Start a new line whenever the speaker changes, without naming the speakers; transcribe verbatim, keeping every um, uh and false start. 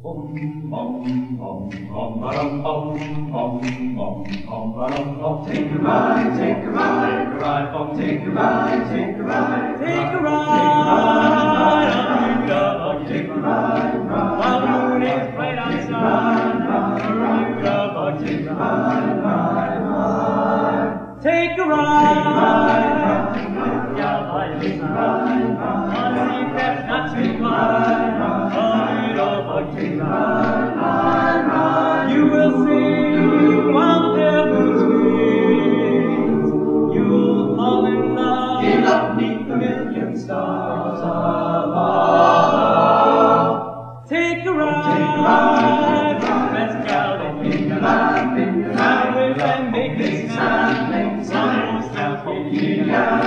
Bum, bum, bum, bum, ba-dum, bum, bum, bum, bum, ba-dum, bum. Take a ride, take a ride, take a ride, bum. Take a ride, take a ride, take a ride, on the bug. Take a ride, ride, while the moon is bright outside. Take a ride, ride, ride. Take a ride, yeah, by the side, on a sea that's not too wide. Take a ride, ride, ride. You will see while the devil screams. You'll fall in love, in love beneath the million stars above. Take a ride, take a ride, ride. Let's go in your life, in your life, and make this sound. Almost out for you.